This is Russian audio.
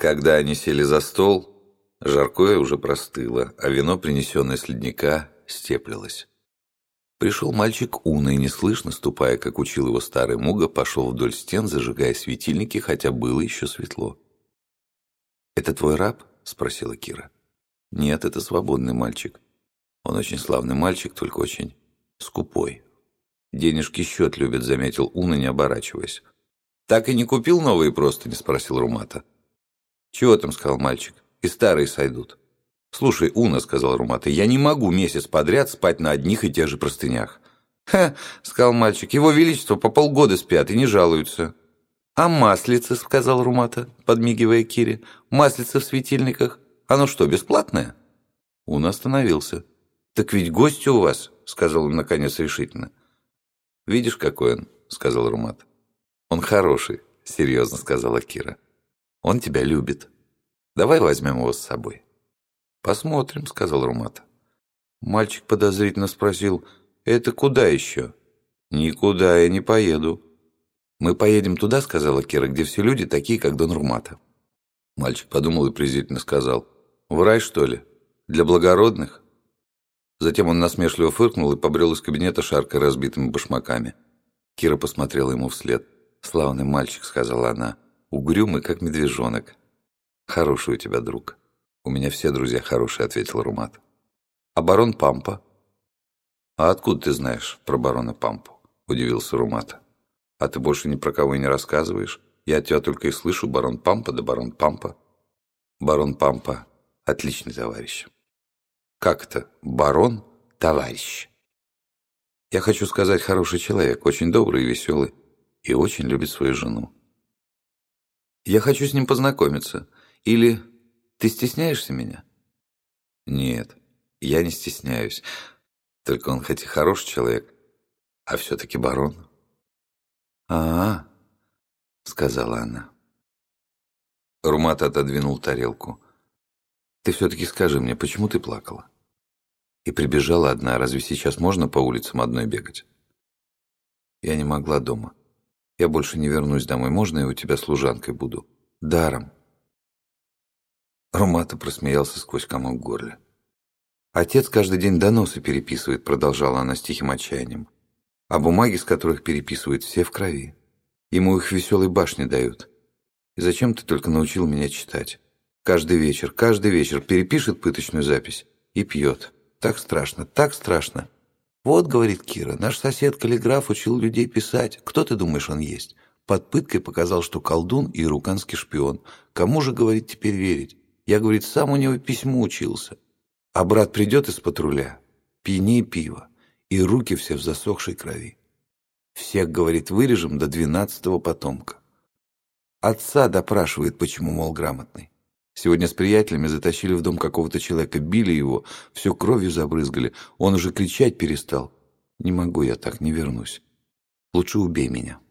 Когда они сели за стол, жаркое уже простыло, а вино, принесенное с ледника, степлилось. Пришел мальчик Уна и, неслышно ступая, как учил его старый Муга, пошел вдоль стен, зажигая светильники, хотя было еще светло. «Это твой раб?» – спросила Кира. «Нет, это свободный мальчик. Он очень славный мальчик, только очень скупой. Денежки счет любит», – заметил Уна, не оборачиваясь. «Так и не купил новые простыни?» – спросил Румата. «Чего там?» – сказал мальчик. «И старые сойдут». «Слушай, Уна», — сказал Румата, — «я не могу месяц подряд спать на одних и тех же простынях». «Ха», — сказал мальчик, — «его величество по полгода спят и не жалуются». «А маслица», — сказал Румата, подмигивая Кире, — «маслица в светильниках. Оно что, бесплатное?» Уна остановился. «Так ведь гости у вас», — сказал он наконец решительно. «Видишь, какой он», — сказал Румата. «Он хороший», — серьезно сказала Кира. «Он тебя любит. Давай возьмем его с собой». «Посмотрим», — сказал Румата. Мальчик подозрительно спросил: «Это куда еще?» «Никуда я не поеду». «Мы поедем туда», — сказала Кира, — «где все люди такие, как Дон Румата». Мальчик подумал и презрительно сказал: «В рай, что ли? Для благородных?» Затем он насмешливо фыркнул и побрел из кабинета, шаркая разбитыми башмаками. Кира посмотрела ему вслед. «Славный мальчик», — сказала она, — «угрюмый, как медвежонок. Хороший у тебя друг». «У меня все друзья хорошие», — ответил Румат. «А барон Пампа?» «А откуда ты знаешь про барона Пампу?» — удивился Румат. «А ты больше ни про кого и не рассказываешь? Я от тебя только и слышу: барон Пампа да барон Пампа». «Барон Пампа — отличный товарищ». «Как это? Барон — товарищ?» «Я хочу сказать, хороший человек, очень добрый и веселый, и очень любит свою жену. Я хочу с ним познакомиться. Или... Ты стесняешься меня?» «Нет, я не стесняюсь. Только он хоть и хороший человек, а все-таки барон». «А-а», — сказала она. Румат отодвинул тарелку. «Ты все-таки скажи мне, почему ты плакала? И прибежала одна. Разве сейчас можно по улицам одной бегать?» «Я не могла дома. Я больше не вернусь домой. Можно я у тебя служанкой буду? Даром». Румата просмеялся сквозь комок в горле. «Отец каждый день доносы переписывает», — продолжала она с тихим отчаянием. «А бумаги, с которых переписывают, все в крови. Ему их в Веселой башне дают. И зачем ты только научил меня читать? Каждый вечер перепишет пыточную запись и пьет. Так страшно, так страшно. Вот, — говорит Кира, — наш сосед-каллиграф учил людей писать. Кто, ты думаешь, он есть? Под пыткой показал, что колдун и ируканский шпион. Кому же, — говорит, — теперь верить? Я, — говорит, — сам у него письму учился. А брат придет из патруля, пьяней пива, и руки все в засохшей крови. Всех, — говорит, — вырежем до 12-го потомка. Отца допрашивает, почему, мол, грамотный. Сегодня с приятелями затащили в дом какого-то человека, били его, все кровью забрызгали. Он уже кричать перестал. Не могу я так, не вернусь. Лучше убей меня».